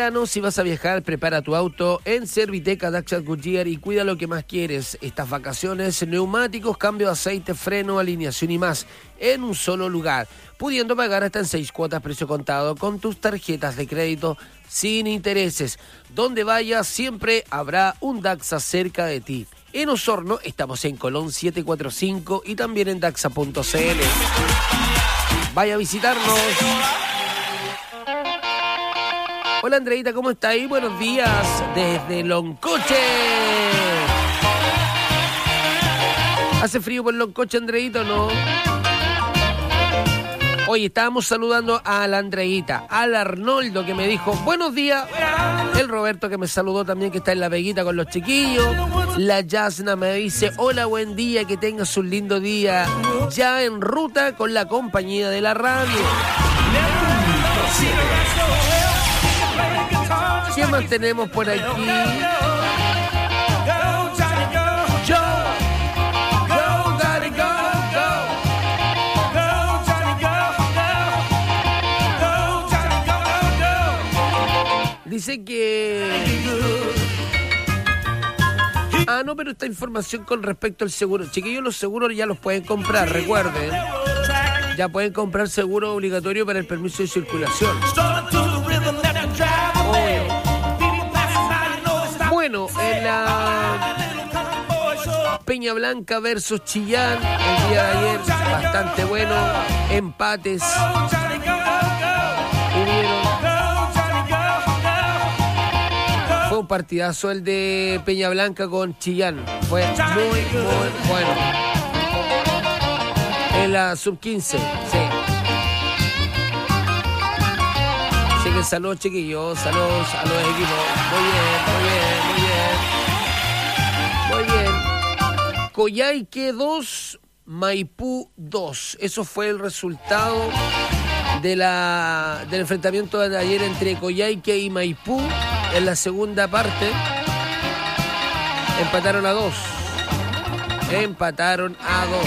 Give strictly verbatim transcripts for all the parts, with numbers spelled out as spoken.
verano, si vas a viajar, prepara tu auto en Serviteca Dacia Goodyear y cuida lo que más quieres. Estas vacaciones, neumáticos, cambio de aceite, freno, alineación y más en un solo lugar, pudiendo pagar hasta en seis cuotas precio contado con tus tarjetas de crédito sin intereses. Donde vayas, siempre habrá un Daxa cerca de ti. En Osorno estamos en Colón setecientos cuarenta y cinco y también en daxa punto c l. Vaya a visitarnos. Hola Andreita, ¿cómo está ahí? Buenos días desde Loncoche. ¿Hace frío por Loncoche, Andreita, o no? Oye, estábamos saludando a la Andreita, al Arnoldo que me dijo buenos días, el Roberto que me saludó también, que está en la Veguita con los chiquillos, la Yasna me dice hola, buen día, que tengas un lindo día, ya en ruta con la compañía de la radio. ¿Qué más tenemos por aquí? Dice que... Ah, no, pero esta información con respecto al seguro. Chiquillos, los seguros ya los pueden comprar, recuerden. Ya pueden comprar seguro obligatorio para el permiso de circulación. Bueno, en la Peña Blanca versus Chillán, el día de ayer, bastante bueno. Empates. Fue un partidazo el de Peña Blanca con Chillán. Fue muy, muy bueno. En la sub quince, sí. Así que saludos, chiquillos, saludos a los equipos. Muy bien, muy bien, muy bien. Muy bien. Coyhaique dos, Maipú dos. Eso fue el resultado de la, del enfrentamiento de ayer entre Coyhaique y Maipú. En la segunda parte empataron a dos. Empataron a dos.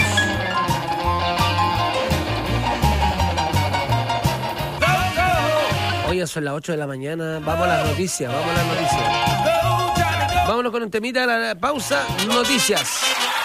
Hoy son las ocho de la mañana. Vamos a las noticias, vamos a las noticias. Vámonos con un temita a la pausa. Noticias.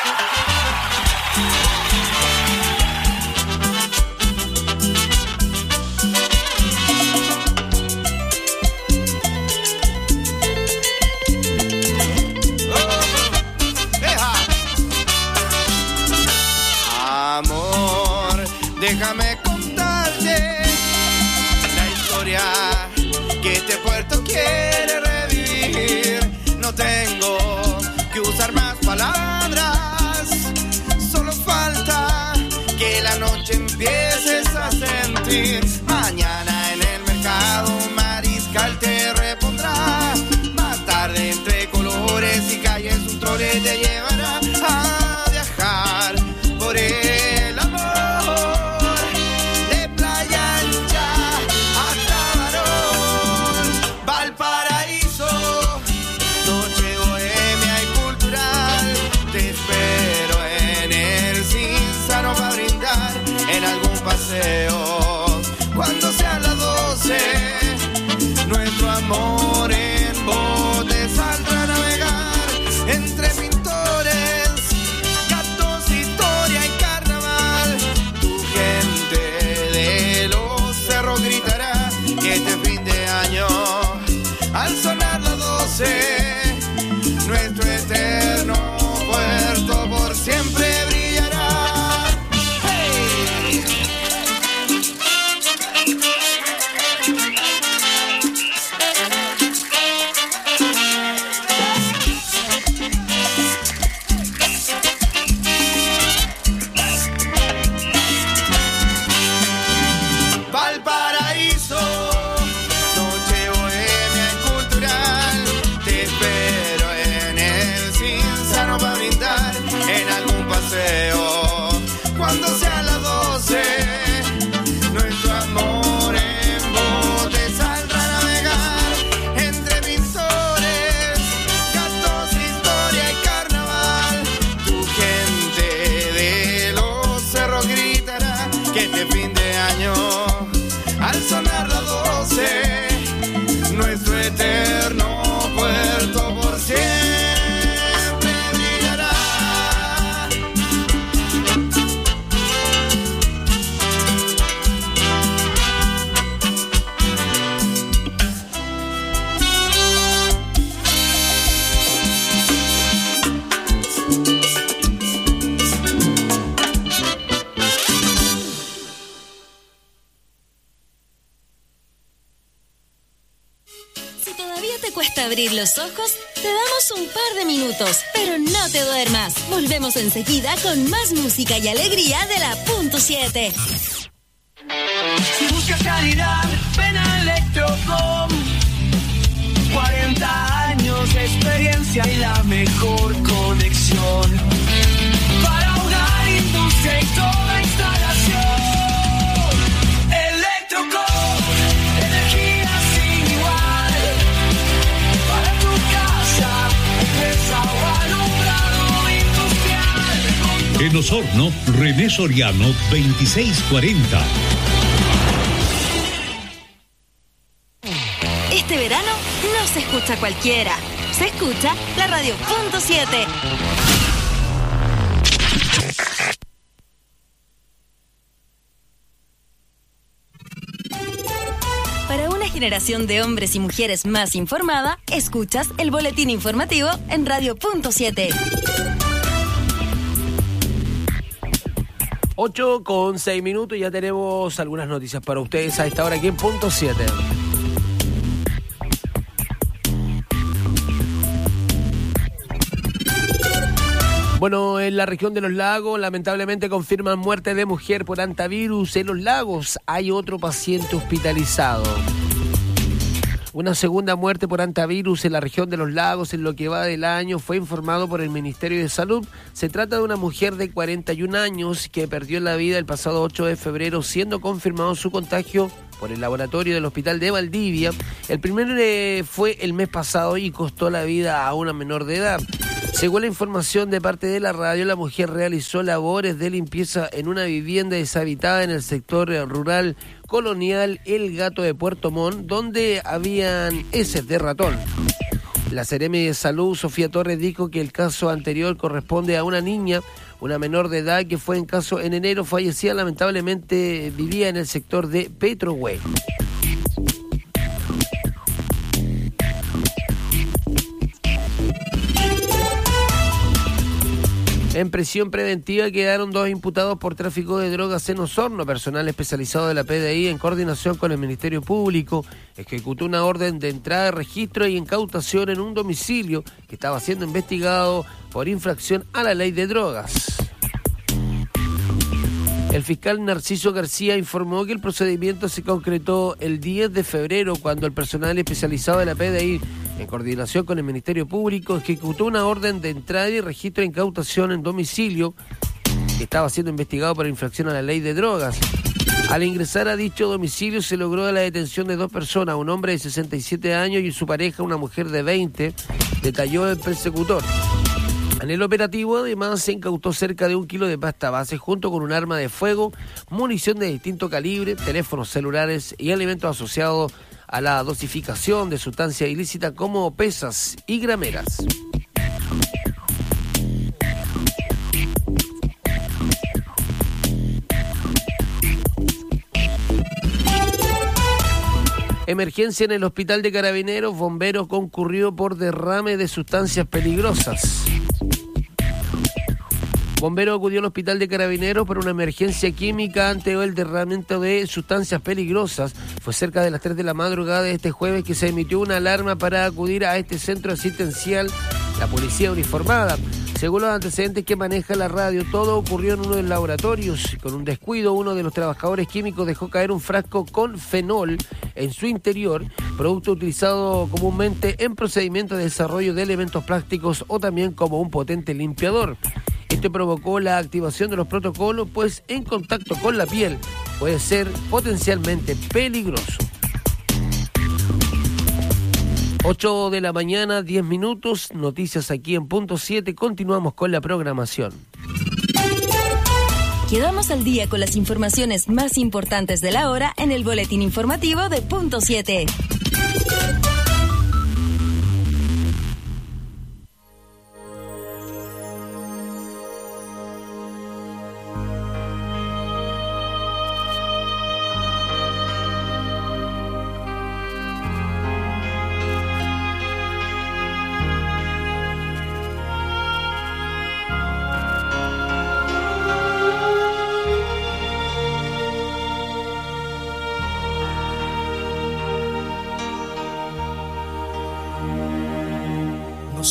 Déjame contarte la historia que este puerto quiere revivir. No tengo que usar más palabras, solo falta que la noche empieces a sentir. Mañana en el mercado Mariscal te repondrá. Más tarde entre colores y calles un trole te llevará a viajar por el cuando sean las doce, nuestro amor en bote saldrá a navegar entre pintores, gatos, historia y carnaval. Tu gente de los cerros gritará que este fin de año, al sonar las doce, nuestro eterno puerto por siempre brillará. Cuando sean las doce, nuestro amor en bote saldrá a navegar entre pintores, gatos, historia y carnaval. Tu gente de los cerros gritará que este fin de año, al sonar las doce, nuestro abrir los ojos, te damos un par de minutos, pero no te duermas. Volvemos enseguida con más música y alegría de la punto siete. Si buscas calidad, ven a Electrocom. cuarenta años de experiencia y la mejor conexión para hogar, industria y toda instalación. Electrocom, energía sin igual para tu casa, empresa o alumbrado industrial. En Osorno, René Soriano, veintiséis cuarenta. Este verano no se escucha cualquiera, se escucha la radio punto siete. Para una generación de hombres y mujeres más informada, escuchas el boletín informativo en radio punto siete. ocho con seis minutos y ya tenemos algunas noticias para ustedes a esta hora aquí en punto siete. Bueno, en la región de los lagos, lamentablemente confirman muerte de mujer por hantavirus. En los lagos hay otro paciente hospitalizado. Una segunda muerte por hantavirus en la región de los lagos en lo que va del año fue informado por el Ministerio de Salud. Se trata de una mujer de cuarenta y un años que perdió la vida el pasado ocho de febrero, siendo confirmado su contagio por el laboratorio del Hospital de Valdivia. El primero eh, fue el mes pasado y costó la vida a una menor de edad. Según la información de parte de la radio, la mujer realizó labores de limpieza en una vivienda deshabitada en el sector rural colonial El Gato de Puerto Montt, donde habían heces de ratón. La Seremi de Salud, Sofía Torres, dijo que el caso anterior corresponde a una niña, una menor de edad que fue en caso en enero, fallecida lamentablemente, vivía en el sector de Petrohue. En prisión preventiva quedaron dos imputados por tráfico de drogas en Osorno. Personal especializado de la P D I, en coordinación con el Ministerio Público, ejecutó una orden de entrada, registro y incautación en un domicilio que estaba siendo investigado por infracción a la ley de drogas. El fiscal Narciso García informó que el procedimiento se concretó el diez de febrero cuando el personal especializado de la P D I, en coordinación con el Ministerio Público, ejecutó una orden de entrada y registro de incautación en domicilio que estaba siendo investigado por infracción a la ley de drogas. Al ingresar a dicho domicilio se logró la detención de dos personas, un hombre de sesenta y siete años y su pareja, una mujer de veinte, detalló el persecutor. En el operativo, además, se incautó cerca de un kilo de pasta base junto con un arma de fuego, munición de distinto calibre, teléfonos celulares y alimentos asociados a la dosificación de sustancia ilícita como pesas y grameras. Emergencia en el Hospital de Carabineros, bomberos concurrió por derrame de sustancias peligrosas. Bombero acudió al Hospital de Carabineros por una emergencia química ante el derramamiento de sustancias peligrosas. Fue cerca de las tres de la madrugada de este jueves que se emitió una alarma para acudir a este centro asistencial la policía uniformada. Según los antecedentes que maneja la radio, todo ocurrió en uno de los laboratorios. Con un descuido, uno de los trabajadores químicos dejó caer un frasco con fenol en su interior, producto utilizado comúnmente en procedimientos de desarrollo de elementos plásticos o también como un potente limpiador. Esto provocó la activación de los protocolos, pues en contacto con la piel puede ser potencialmente peligroso. ocho de la mañana, diez minutos, noticias aquí en punto siete, continuamos con la programación. Quedamos al día con las informaciones más importantes de la hora en el boletín informativo de punto siete.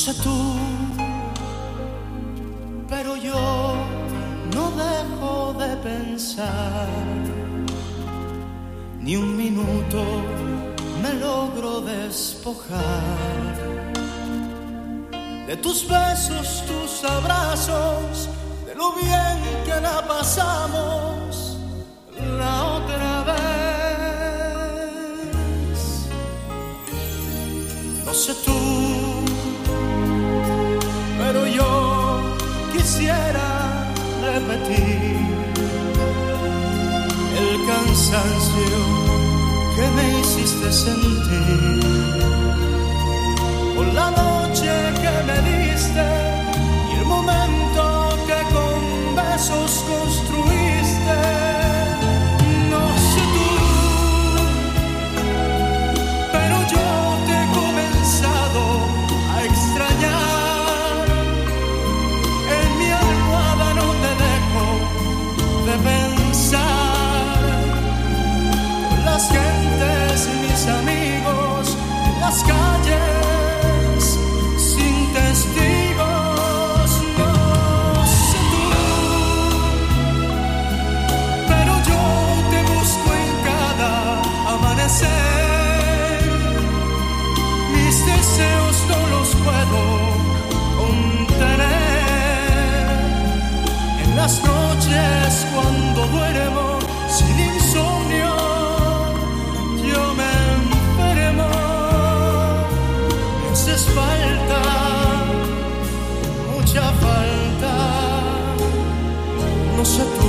sé tú, pero yo no dejo de pensar. Ni un minuto me logro despojar de tus besos, tus abrazos, de lo bien que la pasamos la otra vez. No sé tú, pero yo quisiera repetir el cansancio que me hiciste sentir por la noche que me diste y el momento que con besos construiste. No sé tú, pero yo te he comenzado a extrañar. En mi almohada no te dejo de pensar. Con las gentes, mis amigos, en las calles, sin testigos. No sé tú, pero yo te busco en cada amanecer. Mis deseos no los puedo contener. En las noches cuando duermo sin insomnio, yo me enfermo. Me haces falta, mucha falta. No sé tú.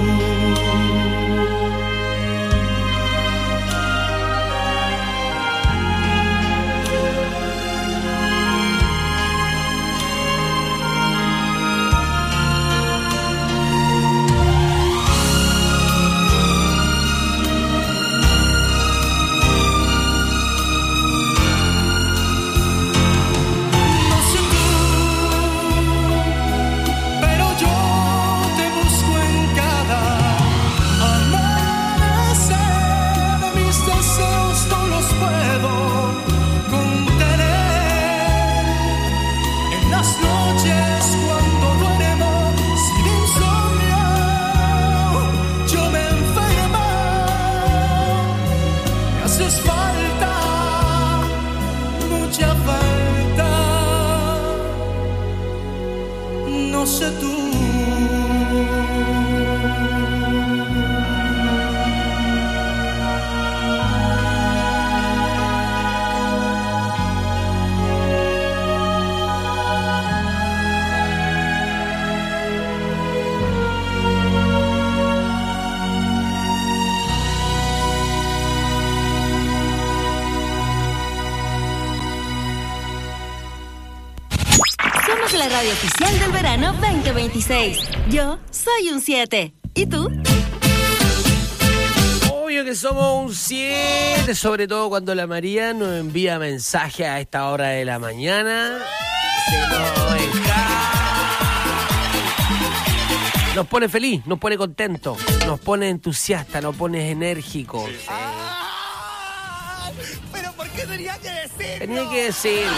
La radio oficial del verano veinte veintiséis. Yo soy un siete. ¿Y tú? Obvio que somos un siete, sobre todo cuando la María nos envía mensaje a esta hora de la mañana. Se nos encanta. Nos pone feliz, nos pone contento, nos pone entusiasta, nos pone enérgico. Sí. Ah, pero ¿por qué tenía que decirlo? Tenía que decirlo.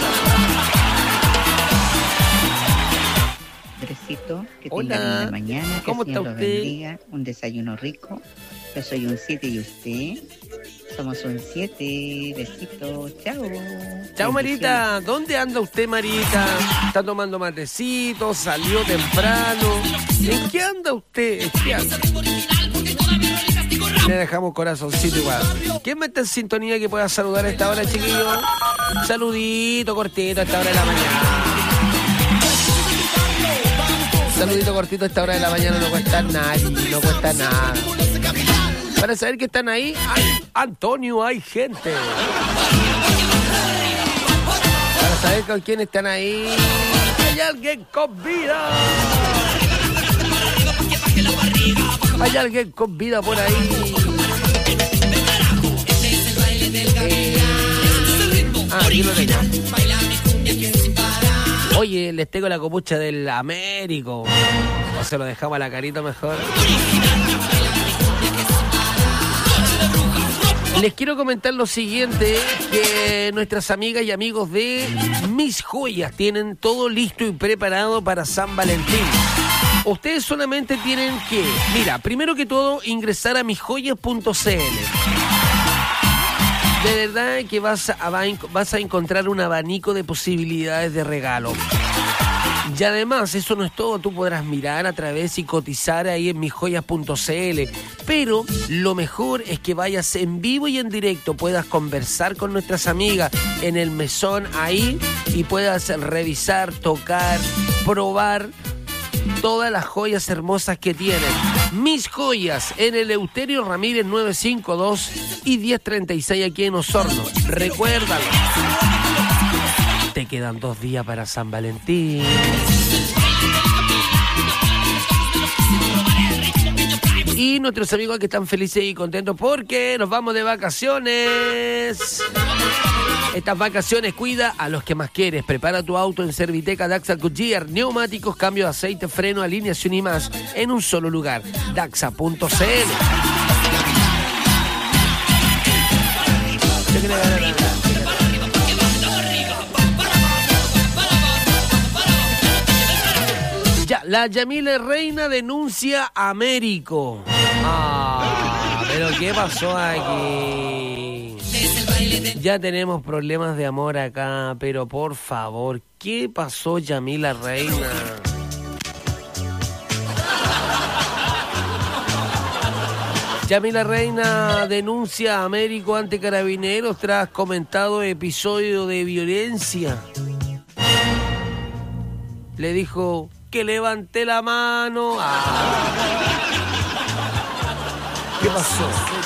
Besito, que Hola. tengan una mañana, que ¿Cómo el Señor está los usted? bendiga, un desayuno rico. Yo soy un siete y usted. Somos un siete. Besitos, chao. Chao, Marita. ¿Dónde anda usted, Marita? ¿Está tomando matecito? ¿Salió temprano? ¿En qué anda usted? ¿En qué anda? Le dejamos corazoncito igual. ¿Quién me está en sintonía que pueda saludar a esta hora, chiquillos? Saludito cortito a esta hora de la mañana. Saludito cortito a esta hora de la mañana, no cuesta nada, no cuesta nada. Para saber que están ahí, ¡ay, Antonio, hay gente! Para saber con quién están ahí, hay alguien con vida. Hay alguien con vida por ahí. Eh, ah, aquí lo tengo. Oye, les tengo la copucha del Américo. O se lo dejamos a la carita mejor. Les quiero comentar lo siguiente, que nuestras amigas y amigos de Mis Joyas tienen todo listo y preparado para San Valentín. Ustedes solamente tienen que, mira, primero que todo, ingresar a mis joyas punto c l. De verdad que vas a, vas a encontrar un abanico de posibilidades de regalo. Y además, eso no es todo, tú podrás mirar a través y cotizar ahí en mis joyas punto c l. Pero lo mejor es que vayas en vivo y en directo, puedas conversar con nuestras amigas en el mesón ahí y puedas revisar, tocar, probar todas las joyas hermosas que tienen. Mis Joyas en el Eleuterio Ramírez novecientos cincuenta y dos y diez treinta y seis aquí en Osorno. Recuérdalo. Te quedan dos días para San Valentín. Y nuestros amigos que están felices y contentos porque nos vamos de vacaciones. Estas vacaciones cuida a los que más quieres. Prepara tu auto en Serviteca Daxa Goodyear. Neumáticos, cambio de aceite, freno, alineación y más en un solo lugar. Daxa punto c l. Ya, la Yamila Reina denuncia a Américo. Ah, pero ¿qué pasó aquí? Ya tenemos problemas de amor acá, pero por favor, ¿qué pasó, Yamila Reina? Yamila Reina denuncia a Américo ante Carabineros tras comentado episodio de violencia. Le dijo que levante la mano. Ah. ¿Qué pasó?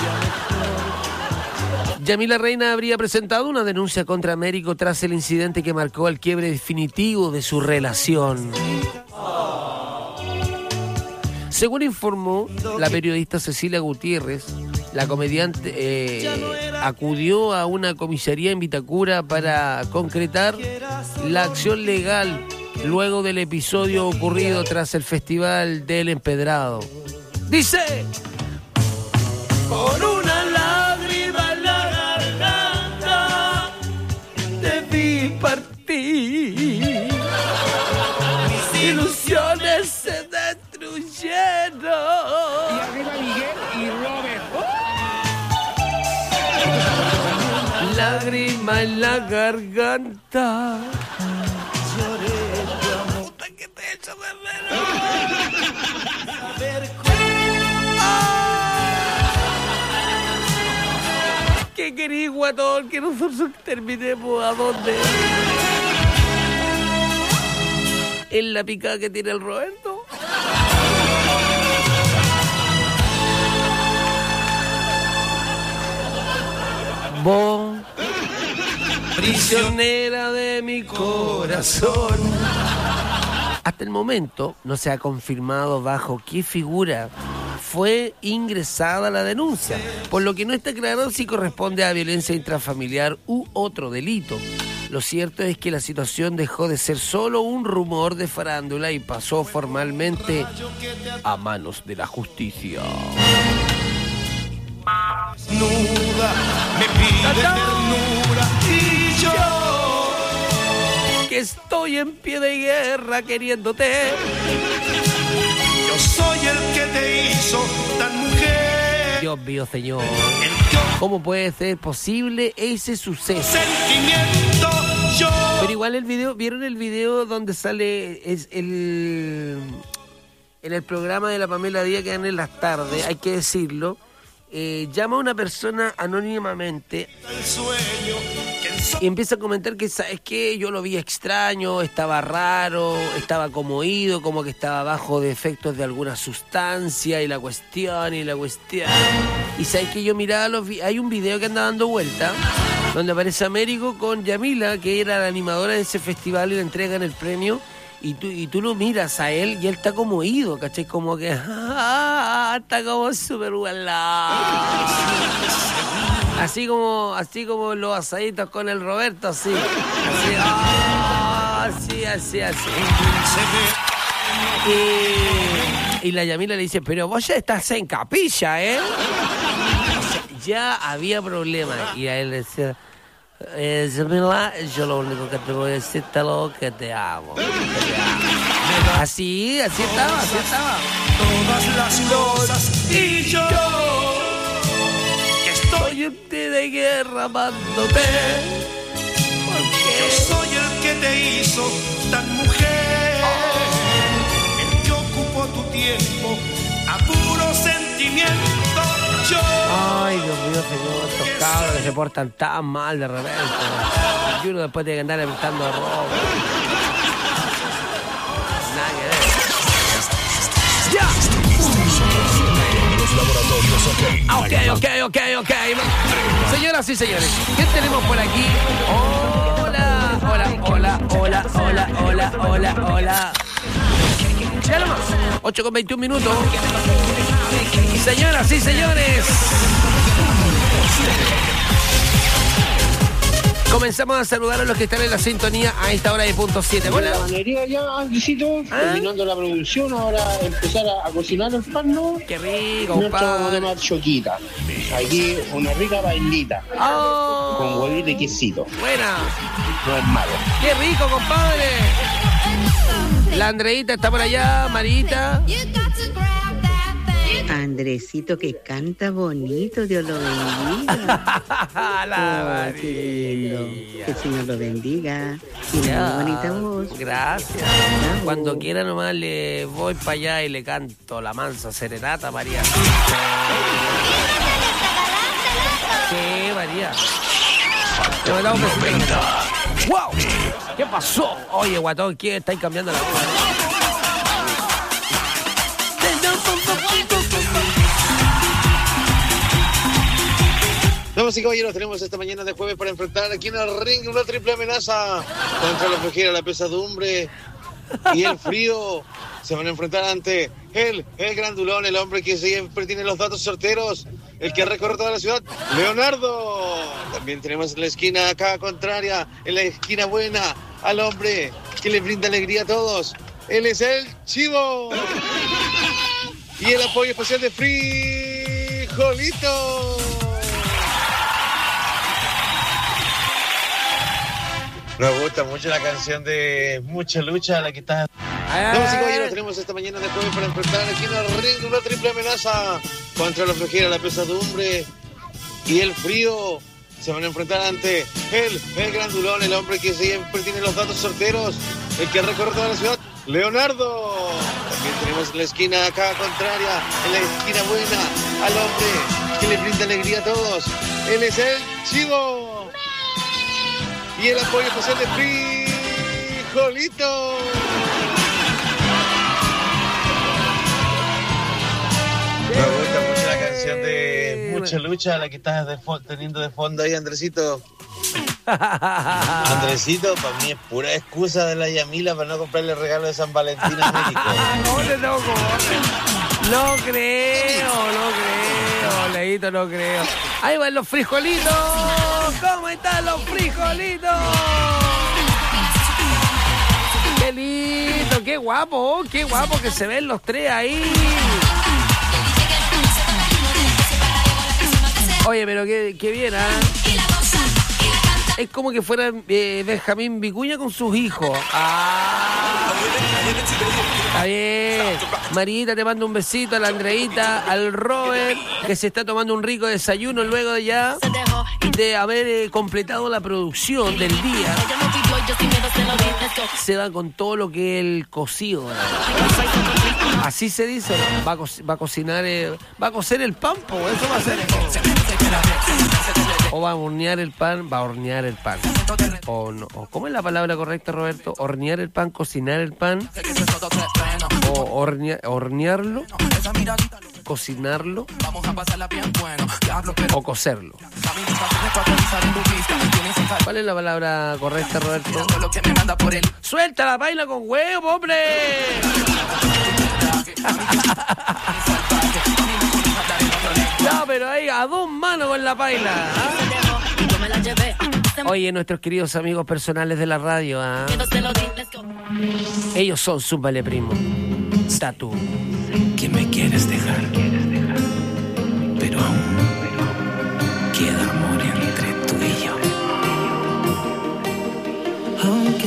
Yamila Reina habría presentado una denuncia contra Américo tras el incidente que marcó el quiebre definitivo de su relación. Según informó la periodista Cecilia Gutiérrez, la comediante eh, acudió a una comisaría en Vitacura para concretar la acción legal luego del episodio ocurrido tras el Festival del Empedrado. Dice: por una lágrima en la garganta te vi partir, mis ilusiones se destruyeron. Y arriba Miguel y Robert. ¡Oh! Lágrima en la garganta. Lloré, puta que te he hecho de ver. ¿Qué querís, guatón? Que nosotros terminemos ¿a dónde? ¿En la picada que tiene el Roberto? Vos, prisionera de mi corazón. Hasta el momento no se ha confirmado bajo qué figura fue ingresada la denuncia, por lo que no está claro si corresponde a violencia intrafamiliar u otro delito. Lo cierto es que la situación dejó de ser solo un rumor de farándula y pasó formalmente a manos de la justicia. Nuda, me pide ternura y yo que estoy en pie de guerra queriéndote. Yo soy el que te hizo tan mujer. Dios mío, señor, ¿cómo puede ser posible ese suceso? Sentimiento yo. Pero igual el video, ¿vieron el video donde sale es el en el programa de la Pamela Díaz que dan en las tardes? Hay que decirlo. Eh, llama a una persona anónimamente y empieza a comentar que, ¿sabes qué? Yo lo vi extraño, estaba raro, estaba como oído, como que estaba bajo de efectos de alguna sustancia y la cuestión y la cuestión. Y ¿sabes qué? Yo miraba los vi- hay un video que anda dando vuelta donde aparece Américo con Yamila, que era la animadora de ese festival, y le entregan el premio. Y tú, y tú lo miras a él y él está como oído, ¿cachai? Como que ah, está como súper gualado. Así como, así como los asaditos con el Roberto, así. Así, ah, así, así, así. Y, y la Yamila le dice, pero vos ya estás en capilla, ¿eh? ya había problemas. Y a él le decía, eh, Jamila, yo lo único que te voy a decir es lo que te amo. Que te amo. Así, así estaba, así estaba. Todas las cosas y yo que estoy, Soy un té de guerra amándote. yo soy el que te hizo tan mujer, el que ocupó tu tiempo a puro sentimiento. Yo Ay, Dios mío, señor, estos cabros que se portan tan mal de repente. Y uno después tiene que andar evitando robo. Nada que ver. ¡Ya! Ok, ok, ok, ok. Señoras y señores, ¿qué tenemos por aquí? Hola, hola, hola, hola, hola, hola, hola, hola. Ya nomás, ocho con veintiún minutos. Señoras y señores, comenzamos a saludar a los que están en la sintonía a esta hora de punto siete. Bueno, Hola. la panadería ya, Andresito, ¿Ah? terminando la producción, ahora empezar a, a cocinar el pan, ¿no? Qué rico, Nuestro compadre. tema choquita. Aquí una rica vainita Oh, con huevito y quesito. buena. No es malo. Qué rico, compadre. La Andreita está por allá, Marita. Andresito que canta bonito, Dios lo bendiga. La Oh, qué lindo. María. Que el Señor lo bendiga. Tiene Ya. muy bonita voz. Gracias. Bravo. Cuando quiera nomás le voy para allá y le canto la mansa serenata, María. Sí, María. Le mandamos un besito. ¡Wow! ¿Qué pasó? Oye, guatón, ¿quién está ahí cambiando la voz? Damas y caballeros, tenemos esta mañana de jueves para enfrentar aquí en el ring una triple amenaza contra la flojera, la pesadumbre y el frío. Se van a enfrentar ante él, el grandulón, el hombre que siempre tiene los datos certeros, el que recorre toda la ciudad, Leonardo. También tenemos en la esquina acá contraria, en la esquina buena, al hombre que le brinda alegría a todos. Él es el Chivo. Y el apoyo especial de Frijolito. Nos gusta mucho la canción de Mucha Lucha, la que está... Damas y caballeros, tenemos esta mañana de jueves para enfrentar aquí en el ring una triple amenaza contra la flojera, la pesadumbre y el frío. Se van a enfrentar ante él, el grandulón, el hombre que siempre tiene los datos certeros, el que recorre toda la ciudad, Leonardo. También tenemos en la esquina acá contraria, en la esquina buena, al hombre que le brinda alegría a todos. Él es el Chivo. Y el apoyo especial de Frijolito. Me gusta mucho la canción de Mucha Lucha, la que estás de fo- teniendo de fondo ahí, Andresito. Andresito, para mí es pura excusa de la Yamila para no comprarle el regalo de San Valentín a México. Corre, no, corre. No creo, no creo, Leito, no creo. Ahí van los frijolitos. ¿Cómo están los frijolitos? Qué lindo, qué guapo, qué guapo que se ven los tres ahí. Oye, pero qué, qué bien, ¿ah? Es como que fuera eh, Benjamín Vicuña con sus hijos. Ah, está bien. Marita, te mando un besito, a la Andreita, al Robert, que se está tomando un rico desayuno luego de ya de haber eh, completado la producción del día. Se va con todo lo que es el cocido. Así se dice, ¿no? Va a, co- va a cocinar, eh, va a cocer el pan, po, eso va a hacer. O va a hornear el pan, va a hornear el pan. O no, o ¿cómo es la palabra correcta, Roberto? Hornear el pan, cocinar el pan. O hornea- hornearlo, cocinarlo. O cocerlo. ¿Cuál es la palabra correcta, Roberto? ¡Suelta la paila con huevo, hombre! No, pero ahí a dos manos con la paila. ¿Ah? Oye, nuestros queridos amigos personales de la radio, ¿ah? Ellos son Súmbale Primo. Tatu. Que me quieres dejar, pero aún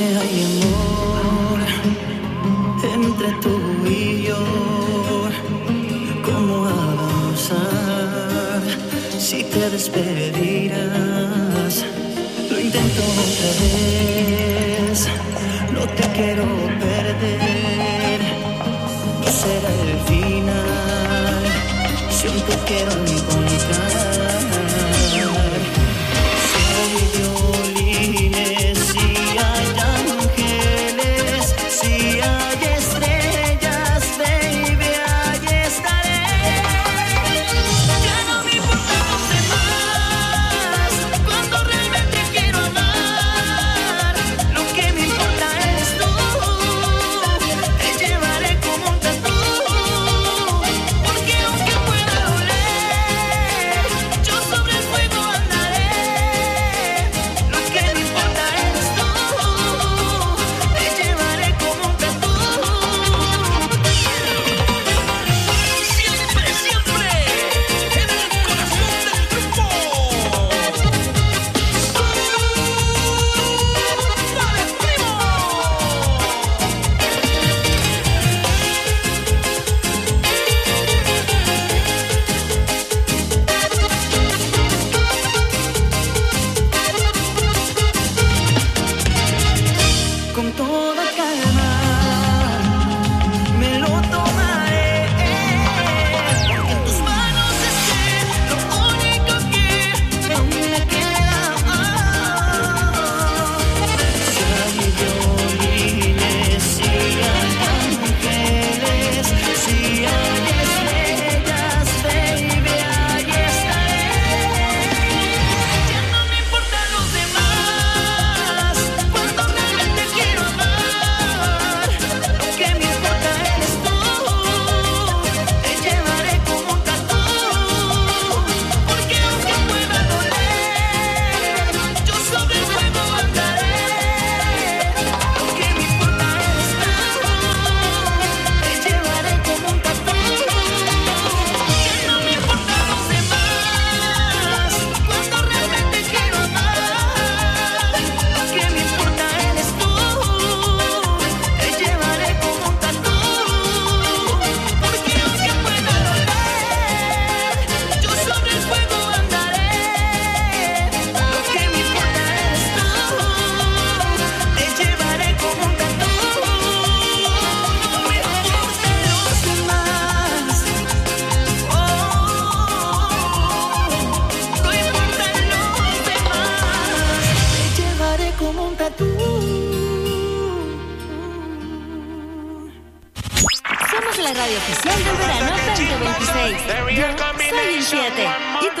hay amor entre tú y yo, ¿cómo avanzar si te despedirás? Lo intento otra vez, no te quiero perder, no será el final, si aún te quiero encontrar. Si hay violines, si hay ángeles, si hay estrellas, baby, ahí estaré. Ya no me importan los demás, cuando realmente quiero amar. Lo que me importa eres tú, te llevaré como un tatú. Porque aunque pueda doler, yo sobre el fuego andaré. Lo que me importa eres tú, te llevaré como un tatú. Siempre, siempre, en el corazón del grupo. ¡Vale, primo! Con toda calma me lo tomaré, porque en tus manos esté lo único que aún me queda. Si hay violines, si hay ángeles, si hay estrellas, baby, ahí estaré. Ya no me importan los demás, cuando realmente quiero amar. Lo que me importa eres tú, te llevaré como un tatú. Porque aunque pueda doler, yo sobre el fuego andaré. Lo que me importa eres tú, te llevaré como un tatú. Ya no me importan los demás, cuando realmente quiero amar. Lo que me importa eres tú, te llevaré como un tatú. Porque aunque pueda doler, yo sobre el fuego andaré. Lo que me importa eres tú, te llevaré como un tatú. No me importan los demás, oh, no importan los demás, te llevaré como un tatú. Somos la radio oficial del verano veinte veintiséis. Yo soy el siete. ¿Y tú?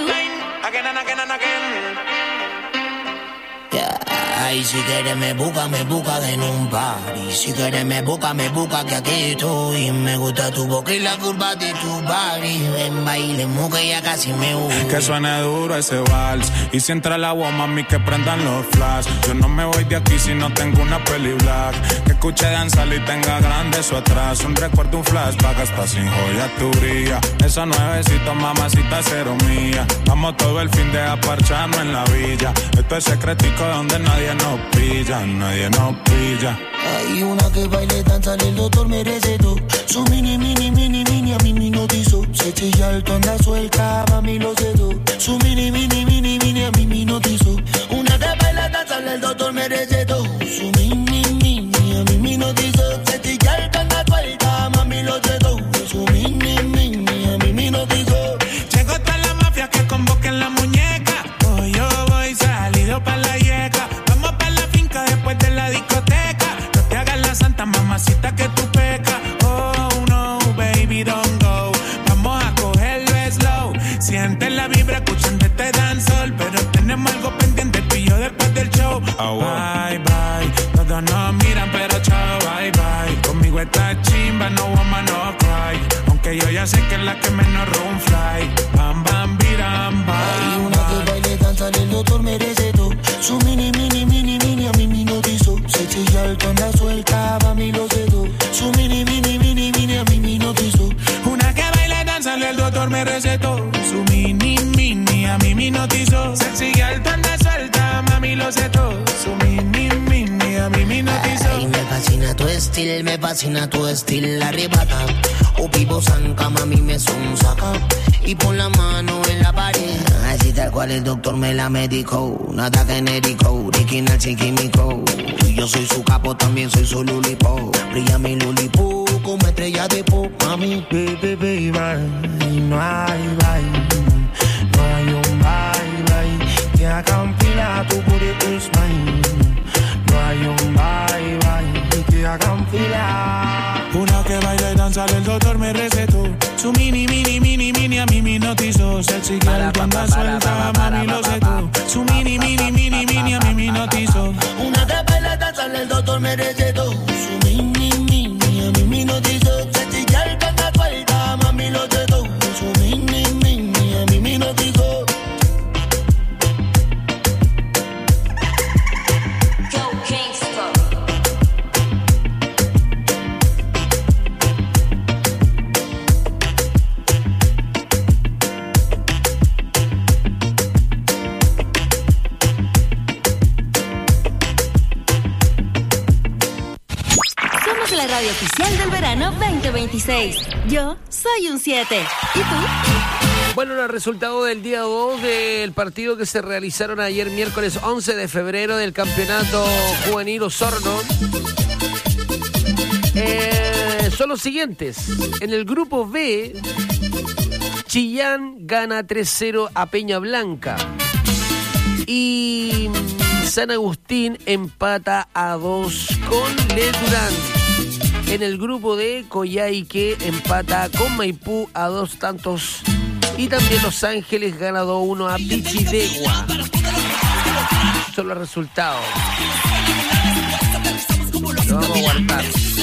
Ay, si quieres me busca, me busca en un party. Si quieres me busca, me busca que aquí estoy. Me gusta tu boca y la curva de tu body. Ven, bailemos que ya casi me voy. Que suene duro ese vals. Y si entra el agua, mami, que prendan los flash. Yo no me voy de aquí si no tengo una peli black. Que escuche danzar y tenga grande eso atrás. Un recuerdo, un flashback, hasta sin joya tu brilla. Esa nuevecita, mamacita, cero mía. Vamos todo el fin de aparcharnos en la villa. Esto es secretico donde nadie nos pilla, nadie nos pilla. Hay una que baile, danza, el doctor me recetó. Su mini, mini, mini, mini, a mí me notizó. Se chilla alto, anda suelta, mami lo cedo. Su mini, mini, mini, mini, a mí me notizó. Una que baila, danza, el doctor me recetó. Su mini, mini, a mí me notizó. Se chilla alto, anda suelta, mami lo cedo. Su mini, mini, a mí me notizó. Llegó toda la mafia que convoquen la muñeca. Hoy yo voy salido pa' la yeca. Vamos pa' la finca después de la discoteca. No te hagas la santa, mamacita, que tú pecas. Oh no, baby, don't go. Vamos a cogerlo slow. Siente la vibra escuchando este dancehall. Pero tenemos algo pendiente tú y yo después del show. Oh, wow. Bye, bye. Todos nos miran pero chao, bye, bye. Conmigo esta chimba, no woman, no cry. Aunque yo ya sé que es la que menos room fly. Bam, bam, biram, bam. Hay una que baile, danza, el doctor me recetó. Su mini, mini, mini, mini, a mí me notizó. Se chilla alto, anda suelta, mami lo cedo. Su mini, mini, mini, mini, a mí me notizó. Una que baile, danza, el doctor me recetó. Su mini, mini, a mí me notizó. Se sigue alto, anda suelta, mami lo sé todo. Su mini, mini, a a mí me hipnotizó. Y me fascina tu estilo, me fascina tu estilo, arrebata. O vivo zanca, mami me son saca. Y pon la mano en la pared. Así tal cual el doctor me la medicó. Nada genérico, original sin químico. Y yo soy su capo, también soy su lulipo. Brilla mi lulipo como estrella de pop. Mami, baby, baby, bye. No hay bye. No hay un bye, bye. Que hagan fila, tu booty is mine. No hay un bye, bye. Que hagan fila. Una que baila y danza, el doctor me recetó. Su mini, mini, mini, mini, a mí me hipnotizó. Sexy girl que anda suelta, mami lo sé tú. Su mini, mini, mini, mini, a mí me hipnotizó. Una que baila y danza, el doctor me recetó. Su mini, mini, a mí me hipnotizó. Sexy girl que anda suelta, mami lo sé tú. Su mini, mini, a mí me hipnotizó. La radio oficial del verano veinte veintiséis. Yo soy un siete. ¿Y tú? Bueno, los resultados del día dos del partido que se realizaron ayer miércoles once de febrero del campeonato juvenil Osorno eh, son los siguientes. En el grupo B, Chillán gana tres cero a Peña Blanca. Y San Agustín empata a dos con Le Durán. En el grupo D, Coyhaique empata con Maipú a dos tantos. Y también Los Ángeles gana dos uno a Pichidegua. Son los resultados. Lo vamos a guardar.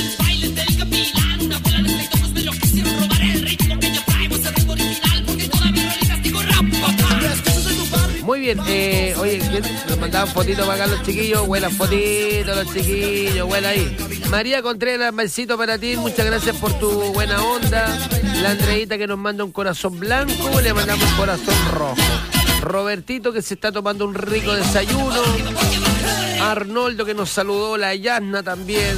Muy bien, eh, oye, nos mandaban fotitos para acá los chiquillos. Buenas fotitos los chiquillos, buena ahí. María Contreras, besito para ti, muchas gracias por tu buena onda. La Andreita que nos manda un corazón blanco, le mandamos un corazón rojo. Robertito que se está tomando un rico desayuno. Arnoldo que nos saludó, la Yasna también.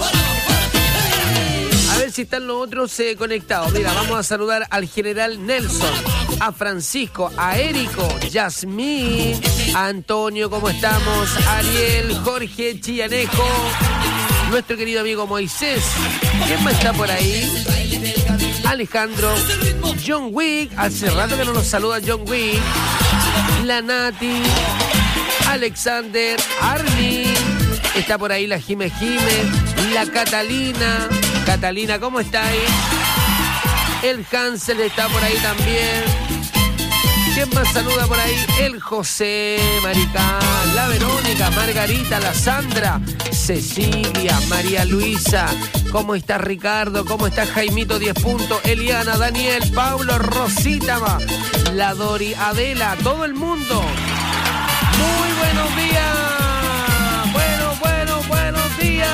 A ver si están los otros eh, conectados. Mira, vamos a saludar al general Nelson, a Francisco, a Érico, Yasmín, a Antonio, ¿cómo estamos? Ariel, Jorge, Chillanejo, nuestro querido amigo Moisés. ¿Quién más está por ahí? Alejandro, John Wick, hace rato que no nos saluda John Wick, la Nati, Alexander, Armin, está por ahí la Jime Jime, la Catalina. Catalina, ¿cómo está ahí? El Hansel está por ahí también. ¿Quién más saluda por ahí? El José, Marica, la Verónica, Margarita, la Sandra, Cecilia, María Luisa. ¿Cómo está Ricardo? ¿Cómo está Jaimito diez puntos? Eliana, Daniel, Paulo, Rosita, la Dori, Adela, todo el mundo. Muy buenos días. Bueno, bueno, buenos días.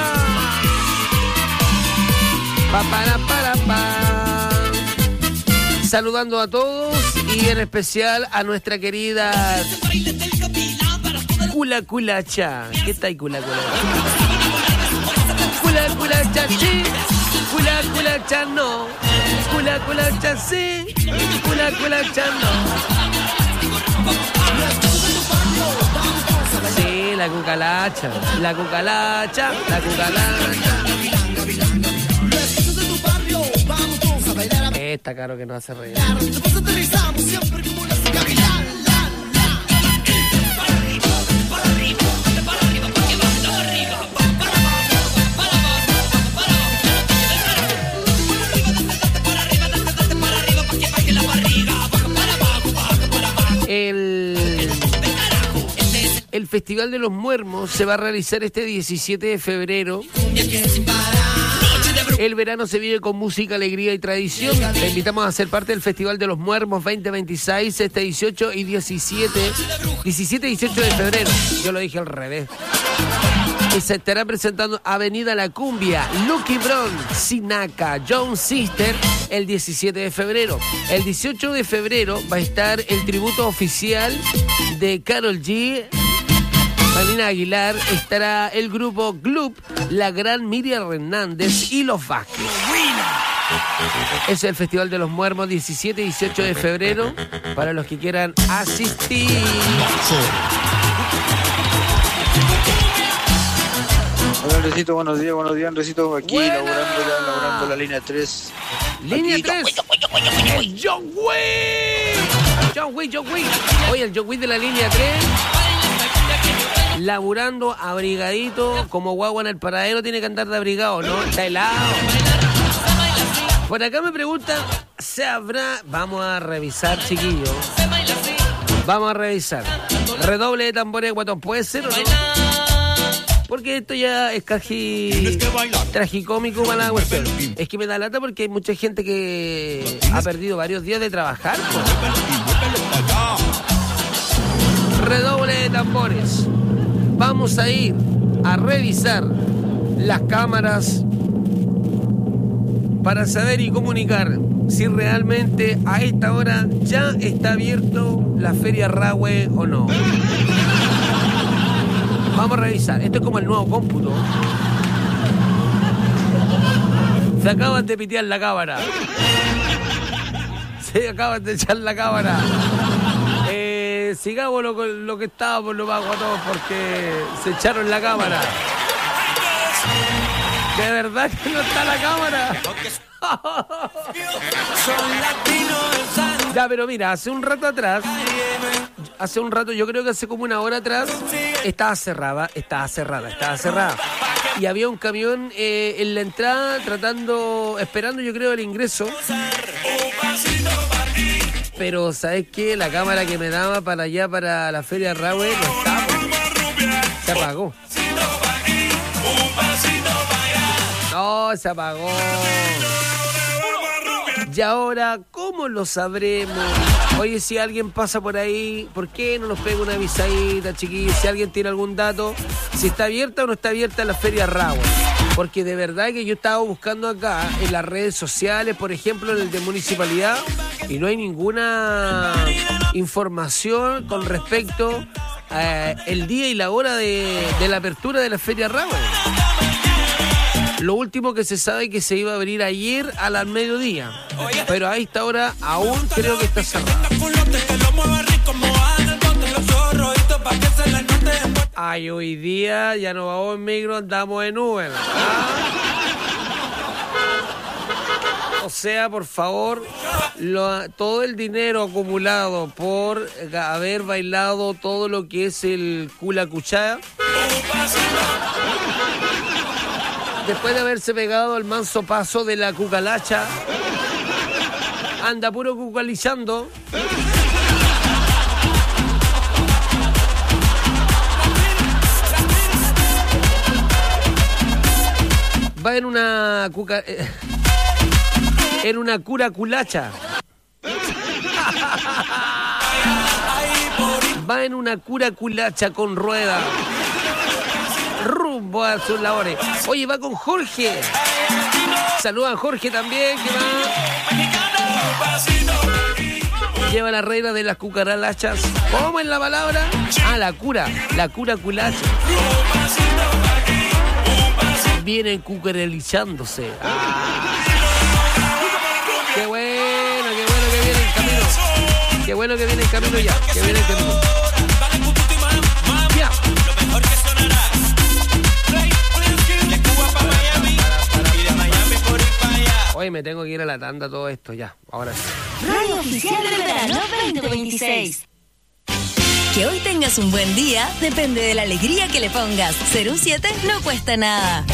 Pa, para, para, pa. Saludando a todos y en especial a nuestra querida Cula Culacha. ¿Qué tal Cula Culacha? Cula Culacha sí, Cula Culacha no, Cula Culacha sí, Cula Culacha no. Sí, la cucalacha, la cucalacha, la cucalacha. Está caro que no hace reír. El, el Festival de los Muermos se va a realizar este diecisiete de febrero. El verano se vive con música, alegría y tradición. Te invitamos a ser parte del Festival de los Muermos veinte veintiséis, este dieciocho y diecisiete, diecisiete y dieciocho de febrero. Yo lo dije al revés. Y se estará presentando Avenida La Cumbia, Lucky Brown, Sinaca, John Sister, el diecisiete de febrero. El dieciocho de febrero va a estar el tributo oficial de Karol G. Va a Carolina Aguilar estará el grupo Club, la gran Miriam Hernández y los Vázquez. Es el Festival de los Muermos, diecisiete y dieciocho de febrero, para los que quieran asistir. Hola Andresito, buenos días, buenos días Andresito, aquí laburando ya, laburando la línea tres. Línea aquí, tres. El John Wick. John Wick, John Wick. Oye, el John Wick de la línea tres. Laburando abrigadito, como guagua en el paradero, tiene que andar de abrigado, ¿no? Está helado. Por acá me preguntan, ¿se habrá? Vamos a revisar, chiquillos. Vamos a revisar. Redoble de tambores, guatón, ¿puede ser o no? Porque esto ya es casi tragicómico para la cuestión. Es que me da lata porque hay mucha gente que ha perdido varios días de trabajar. Pues. Redoble de tambores. Vamos a ir a revisar las cámaras para saber y comunicar si realmente a esta hora ya está abierto la Feria Rahue o no. Vamos a revisar. Esto es como el nuevo cómputo. Se acaban de pitear la cámara. Se acaban de echar la cámara. Eh, sigamos lo, lo que estábamos, lo más guatón, porque se echaron la cámara. De verdad que no está la cámara. Ya, pero mira, hace un rato atrás, hace un rato, yo creo que hace como una hora atrás, estaba cerrada, estaba cerrada, estaba cerrada. Y había un camión eh, en la entrada tratando, esperando yo creo el ingreso. Pero, ¿sabes qué? La cámara que me daba para allá, para la Feria Rahue, no estaba. Se apagó. No, se apagó. Y ahora, ¿cómo lo sabremos? Oye, si alguien pasa por ahí, ¿por qué no nos pega una avisadita, chiquillos? Si alguien tiene algún dato, si está abierta o no está abierta la Feria Rahue. Porque de verdad que yo estaba buscando acá en las redes sociales, por ejemplo, en el de municipalidad, y no hay ninguna información con respecto al día y la hora de, de la apertura de la Feria Rahue. Lo último que se sabe es que se iba a abrir ayer a las mediodía, pero a esta hora aún creo que está cerrado. Ay, hoy día ya no vamos en micro, andamos en Uber. ¿Ah? O sea, por favor, lo, todo el dinero acumulado por haber bailado todo lo que es el Kula Kuchá, después de haberse pegado el manso paso de la cucalacha, anda puro cucalizando. Va en una cuca... Eh, en una cura culacha. Va en una cura culacha con rueda. Rumbo a sus labores. Oye, va con Jorge. Saludan a Jorge también, que va. Lleva la reina de las cucarachas. ¿Cómo es la palabra? Ah, la cura. La cura culacha. Vienen cucarelizándose. Ah. Qué bueno, qué bueno que viene en camino. Qué bueno que viene en camino ya. Que viene en camino. Ya. Hoy me tengo que ir a la tanda todo esto ya. Ahora sí. Radio Oficial del Verano veinte veintiséis. Que hoy tengas un buen día depende de la alegría que le pongas. Ser un siete no cuesta nada.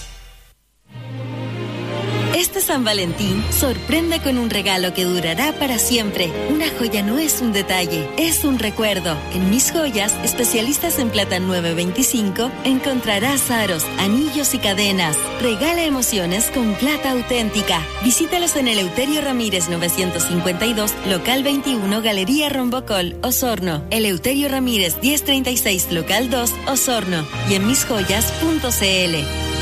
Este San Valentín, sorprende con un regalo que durará para siempre. Una joya no es un detalle, es un recuerdo. En Mis Joyas, especialistas en plata nueve veinticinco, encontrarás aros, anillos y cadenas. Regala emociones con plata auténtica. Visítalos en Eleuterio Ramírez novecientos cincuenta y dos, local veintiuno, Galería Rombocol, Osorno. Eleuterio Ramírez diez treinta y seis, local dos, Osorno. Y en mis joyas punto c l.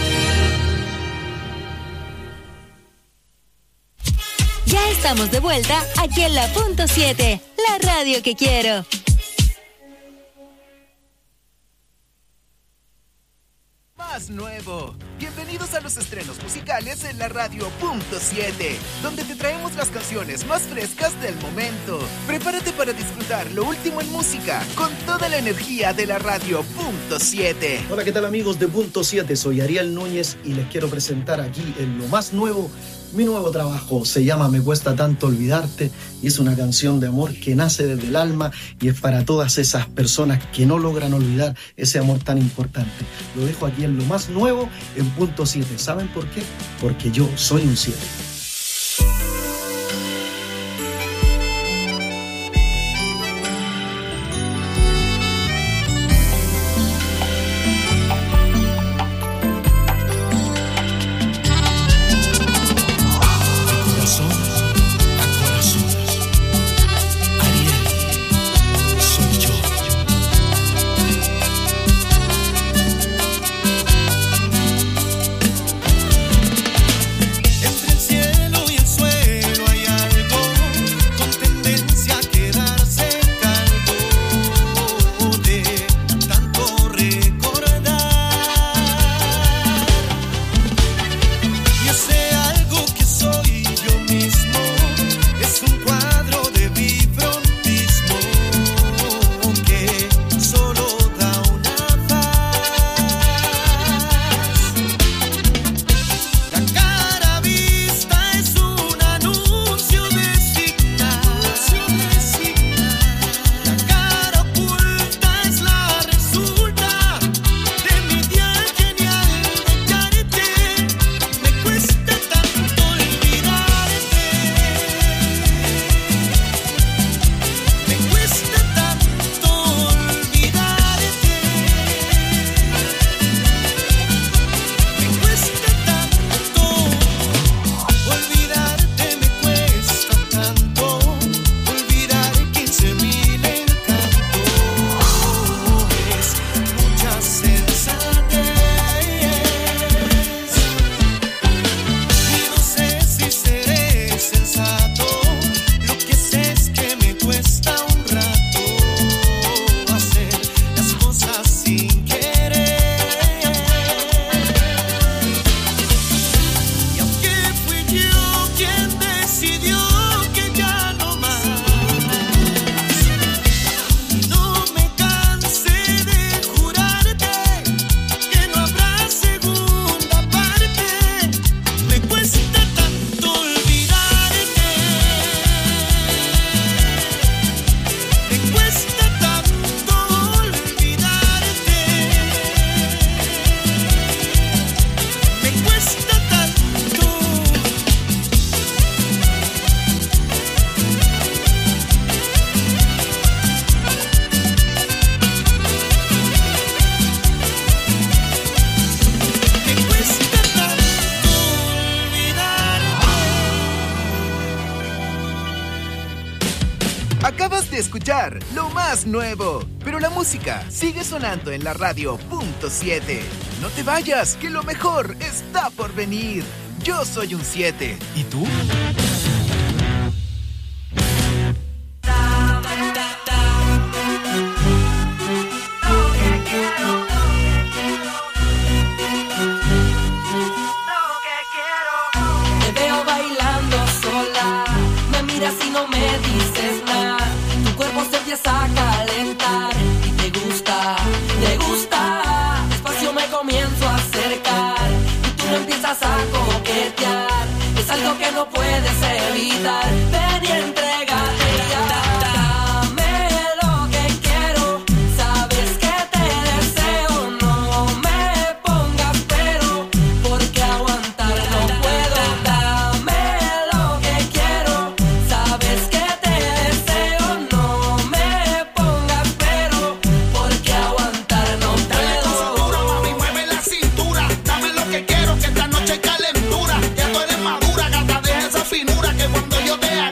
Ya estamos de vuelta aquí en la punto siete, la radio que quiero. más nuevo. Bienvenidos a los estrenos musicales en la radio punto siete, donde te traemos las canciones más frescas del momento. Prepárate para disfrutar lo último en música con toda la energía de la radio punto siete. Hola, ¿qué tal amigos de punto siete? Soy Ariel Núñez y les quiero presentar aquí en lo más nuevo mi nuevo trabajo. Se llama Me Cuesta Tanto Olvidarte y es una canción de amor que nace desde el alma y es para todas esas personas que no logran olvidar ese amor tan importante. Lo dejo aquí en lo más nuevo en punto siete. ¿Saben por qué? Porque yo soy un siete. Lo más nuevo, pero la música sigue sonando en la radio punto siete. No te vayas, que lo mejor está por venir. Yo soy un siete. ¿Y tú? Te veo bailando sola, me miras y no me dices nada. Se empieza a calentar y te gusta, te gusta. Despacio me comienzo a acercar y tú me empiezas a coquetear. Es algo que no puedes evitar. Ven y entrégate ya. Dame lo que quiero. Sabes que te deseo. No me pongas pero, porque aguantar no puedo. Dame lo que quiero. Sabes que te deseo. No me pongas pero, porque aguantar no puedo. Mami, mueve la cintura. Dame lo que quiero, que esta noche hay calentura. Ya tú eres madura, gata de esa finura, que cuando yo te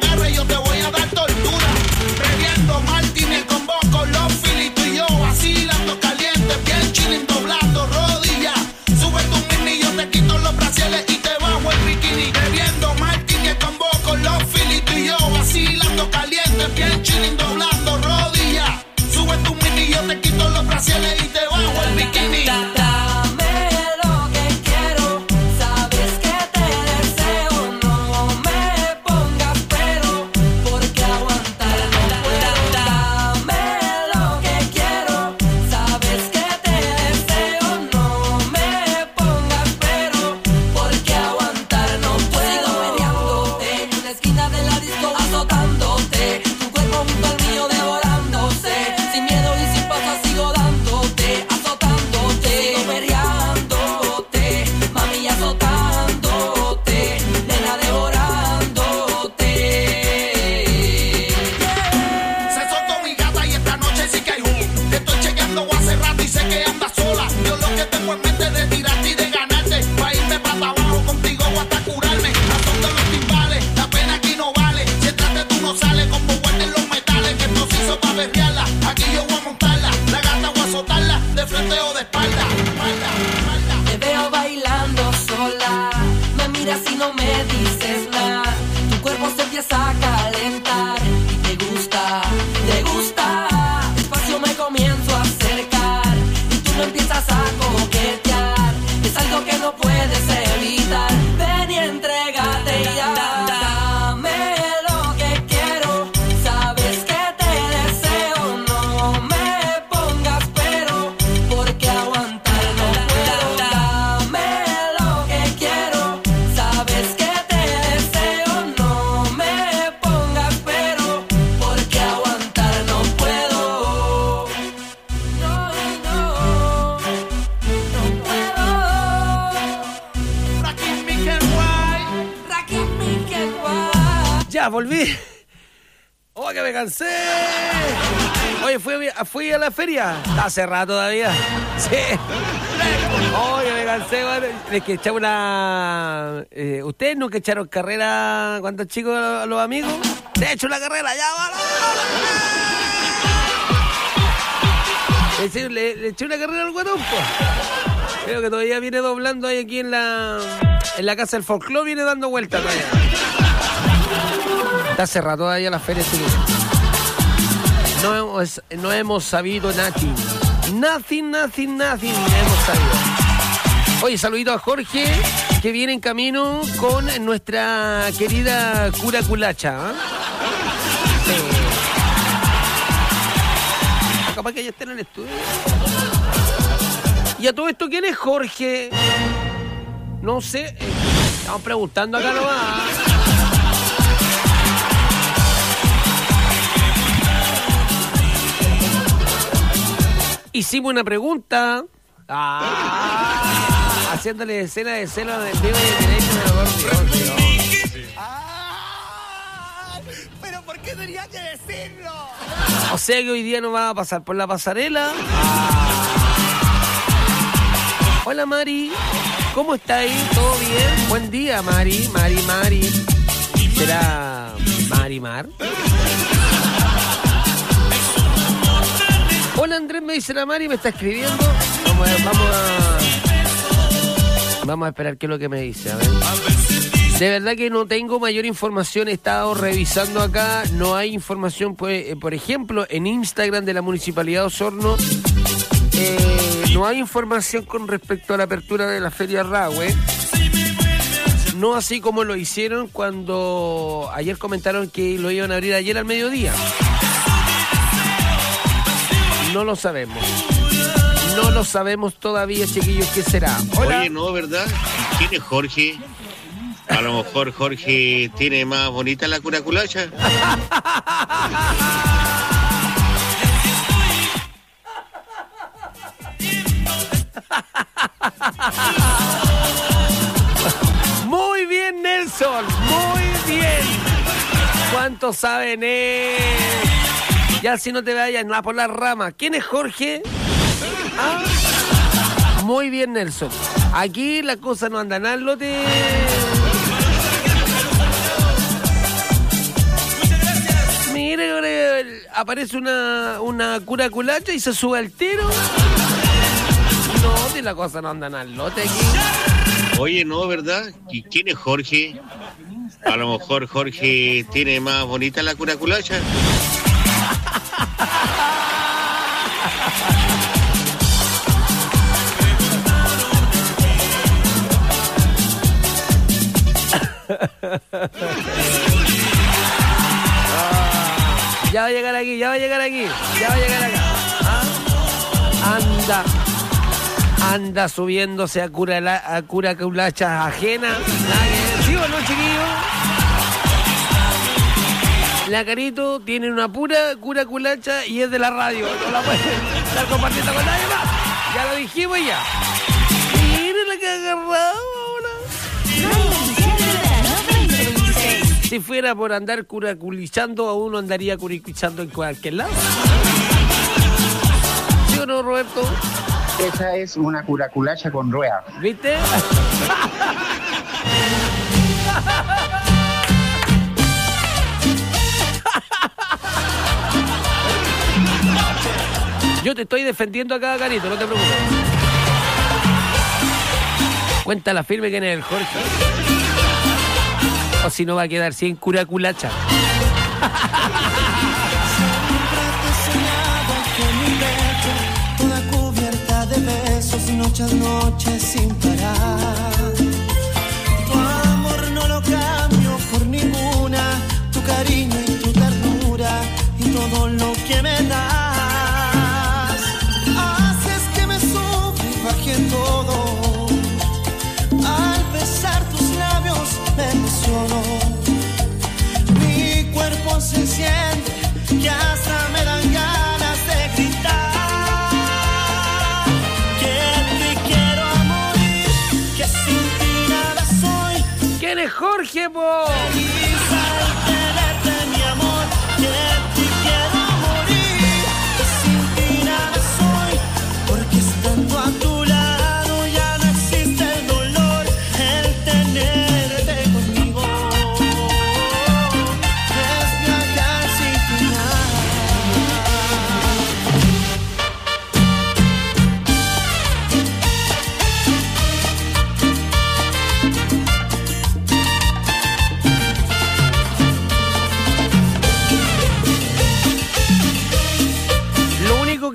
Ya, volví. ¡Oh, que me cansé! Oye, fui, fui a la feria. Hace rato todavía. Sí. Oye, me cansé, bueno. Es que echaba una... Eh, ¿Ustedes nunca echaron carrera cuando chicos a los amigos? Se ha hecho una carrera, ya, va. Le, le, le eché una carrera al guatón, pues. Creo que todavía viene doblando ahí aquí en la... En la casa del folclore viene dando vueltas todavía. Está cerrada todavía la feria, sí. No hemos, no hemos sabido nothing. Nothing, nothing, nothing. No hemos sabido. Oye, saludito a Jorge, que viene en camino con nuestra querida cura culacha. ¿Eh? Sí. Capaz que ya esté en el estudio. Y a todo esto, ¿quién es Jorge? No sé. Eh, estamos preguntando acá nomás. Hicimos una pregunta. Ah, haciéndole escena de celo del vivo y derecho de los Dios, Dios. Ah, pero ¿por qué tenía que decirlo? O sea que hoy día no va a pasar por la pasarela. Ah. Hola Mari, ¿cómo estáis? ¿Todo bien? Buen día Mari, Mari, Mari. ¿Será Mari Mar? Hola Andrés, me dice la Mari, me está escribiendo. Vamos a, vamos a, vamos a esperar qué es lo que me dice, a ver. De verdad que no tengo mayor información, he estado revisando acá, no hay información, pues, por ejemplo, en Instagram de la Municipalidad de Osorno, eh, no hay información con respecto a la apertura de la Feria Rahue. No así como lo hicieron cuando ayer comentaron que lo iban a abrir ayer al mediodía. No lo sabemos. No lo sabemos todavía, chiquillos, ¿qué será? Hola. Oye, no, ¿verdad? ¿Quién es Jorge? A lo mejor Jorge tiene más bonita la curaculacha. Muy bien, Nelson. Muy bien. ¿Cuántos saben él? Ya si no te vayas nada por la rama. ¿Quién es Jorge? Ah, muy bien, Nelson. Aquí la cosa no anda nada, lote. Mire, aparece una, una cura culacha y se sube al tiro. No, si la cosa no anda nada, lote aquí. Oye, no, ¿verdad? ¿Y quién es Jorge? A lo mejor Jorge tiene más bonita la curaculacha. Ya va a llegar aquí, ya va a llegar aquí, ya va a llegar acá. ¿Ah? Anda, anda subiéndose a cura a cura culachas ajenas. ¿Sí o no, chiquillo? La Carito tiene una pura cura culacha y es de la radio. No la puede estar compartiendo con nadie más. Ya lo dijimos ya. Mire la que ha agarrado ahora. Si fuera por andar curaculizando, a uno andaría curaculizando en cualquier lado. ¿Sí o no, Roberto? Esa es una curaculacha con rueda. ¿Viste? Yo te estoy defendiendo acá, Carito, no te preocupes. Cuéntala firme quién es el Jorge. O si no va a quedar sin curaculacha. Toda cubierta de besos y noches, noches sin parar. Tu amor no lo cambio por ninguna. Tu cariño y tu ternura y todo lo que me das. Haces que me suba y baje todo. Al besar tus labios me emociono. Mi cuerpo se enciende que hasta me dan ganas de gritar. Que te quiero a morir, que si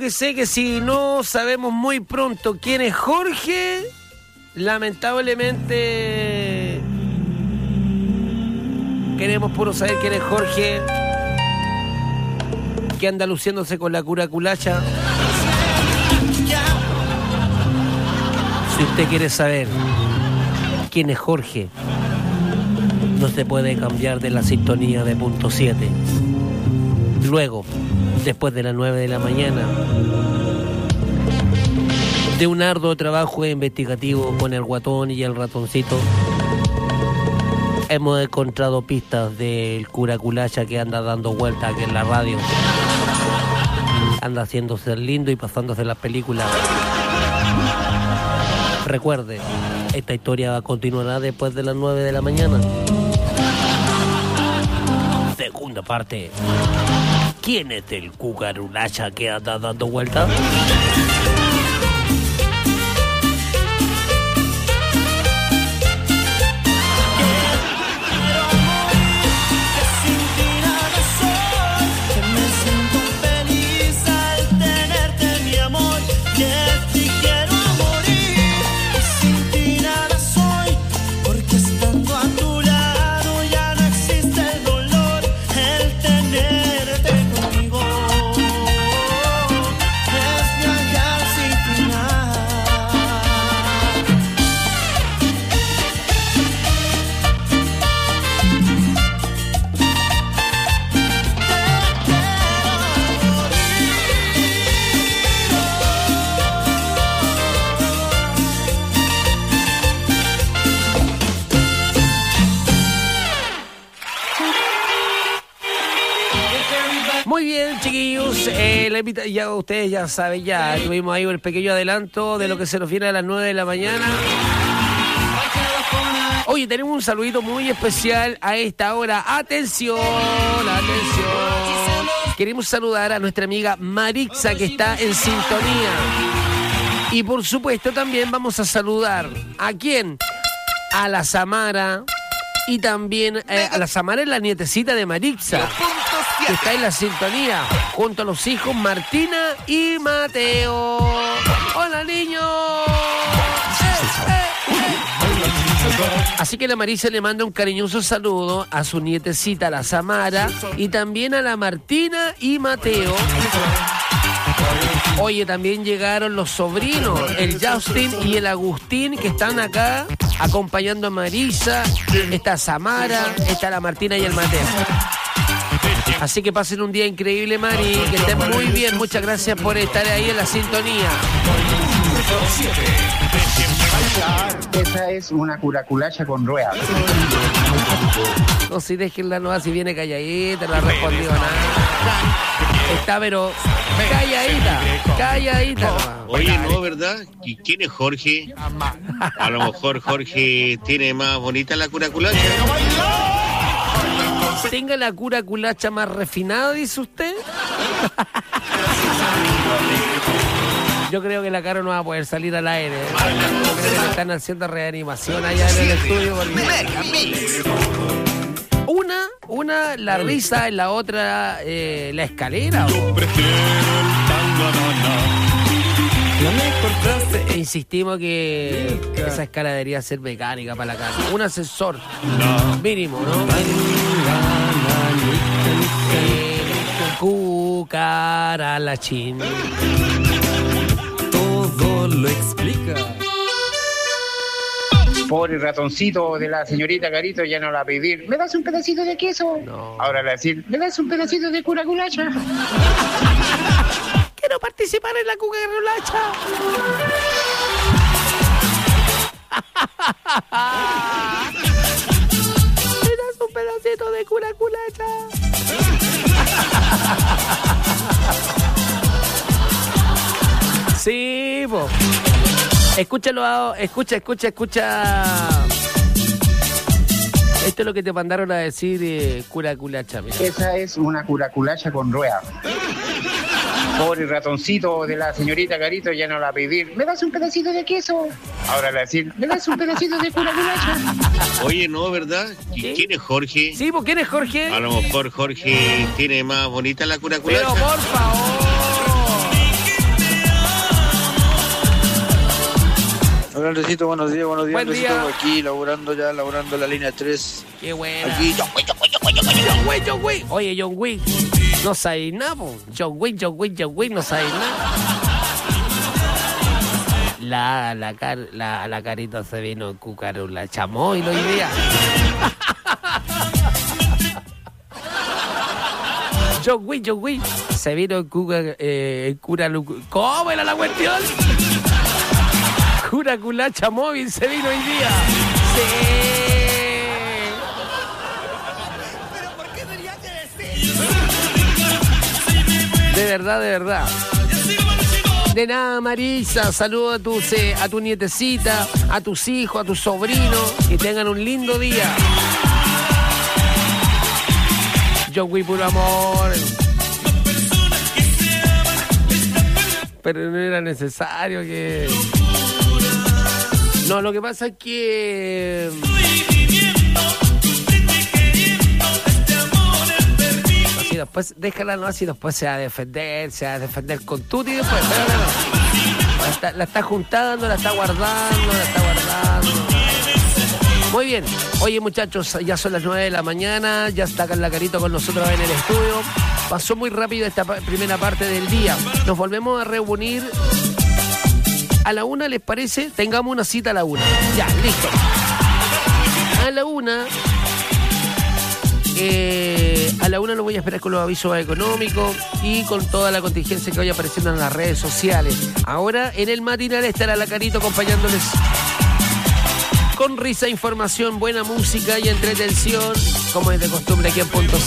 que sé que si no sabemos muy pronto quién es Jorge, lamentablemente queremos puro saber quién es Jorge, que anda luciéndose con la curaculacha. Si usted quiere saber quién es Jorge, no se puede cambiar de la sintonía de punto siete. Luego, después de las nueve de la mañana, de un arduo trabajo investigativo con el guatón y el ratoncito, hemos encontrado pistas del curaculacha que anda dando vueltas aquí en la radio. Anda haciéndose el lindo y pasándose las películas. Recuerde, esta historia continuará después de las nueve de la mañana. Segunda parte. ¿Quién es el cucarulacha que anda dando vueltas? Eh, la invita- ya ustedes ya saben, ya tuvimos ahí el pequeño adelanto de lo que se nos viene a las nueve de la mañana. Oye, tenemos un saludito muy especial a esta hora. Atención, atención. Queremos saludar a nuestra amiga Marixa, que está en sintonía. Y por supuesto también vamos a saludar ¿a quién? A la Samara. Y también eh, a la Samara es la nietecita de Marixa, que está en la sintonía, junto a los hijos Martina y Mateo. ¡Hola, niños! ¡Eh, eh, eh! Así que la Marisa le manda un cariñoso saludo a su nietecita, la Samara, y también a la Martina y Mateo. Oye, también llegaron los sobrinos, el Justin y el Agustín, que están acá acompañando a Marisa. Está Samara, está la Martina y el Mateo. Así que pasen un día increíble, Mari, que estén muy bien. Muchas gracias por estar ahí en la sintonía. Esa es una curaculacha con ruedas. No, si déjenla nomás, si viene calladita, no ha respondido nada. Está, pero calladita, calladita nomás. Oye, no, ¿verdad? ¿Y quién es Jorge? A lo mejor Jorge tiene más bonita la curaculacha. ¿Tenga la curaculacha más refinada, dice usted? Yo creo que la cara no va a poder salir al aire. Yo creo que le están haciendo reanimación allá en el estudio. Una, una la risa, en la otra eh, la escalera. ¿O? E insistimos que esa escala debería ser mecánica para la casa. Un ascensor mínimo, ¿no? Cucaralachín. Todo lo explica. Pobre ratoncito de la señorita Carito, ya no la va a pedir. ¿Me das un pedacito de queso? No. Ahora le va a decir, ¿me das un pedacito de curaculacha? Quiero participar en la cucarulacha. ¿Me das un pedacito de curaculacha? Sí, po. Escúchalo, escucha, escucha, escucha. Esto es lo que te mandaron a decir, eh, curaculacha, mira. Esa es una curaculacha con ruedas. Pobre ratoncito de la señorita Carito, ya no la va a pedir. ¿Me das un pedacito de queso? Ahora le va a decir, ¿me das un pedacito de curaculacha? Oye, no, ¿verdad? ¿Y ¿Sí? quién es Jorge? Sí, ¿por quién es Jorge? A lo mejor Jorge tiene más bonita la curaculacha. Pero por favor. Hola Andresito, buenos días, buenos días. Buen Andresito, día. aquí laburando ya, laburando la línea tres. Qué buena. Aquí, John Wick, John Wick, John Wick, John Wick, John Wick. Oye, John Wick, no sabes nada, po. John Wick, John Wick, John Wick, no sabes nada. La, la, car, la, la carita se vino cucarula, chamó y lo idea. John Wick, John Wick, se vino cuca, eh, cura, ¿cómo era la cuestión? Cura culacha móvil se vino hoy día. Sí. ¿Pero por qué tenía que decirlo? De verdad, de verdad. De nada, Marisa. Saludo a tu, eh, a tu nietecita, a tus hijos, a tus sobrinos. Que tengan un lindo día. John Wick, puro amor. Pero no era necesario que... No, lo que pasa es que... Así después, déjala, no, así después se va a defender, se va a defender con tuti y después... Pero, no, no. La, está, la está juntando, la está guardando, la está guardando. Muy bien. Oye, muchachos, ya son las nueve de la mañana, ya está Carla Carito con nosotros en el estudio. Pasó muy rápido esta primera parte del día. Nos volvemos a reunir a la una, ¿les parece? Tengamos una cita a la una. Ya, listo. A la una... Eh, a la una lo voy a esperar con los avisos económicos y con toda la contingencia que vaya apareciendo en las redes sociales. Ahora, en el matinal estará la Carito acompañándoles con risa, información, buena música y entretención, como es de costumbre aquí en Punto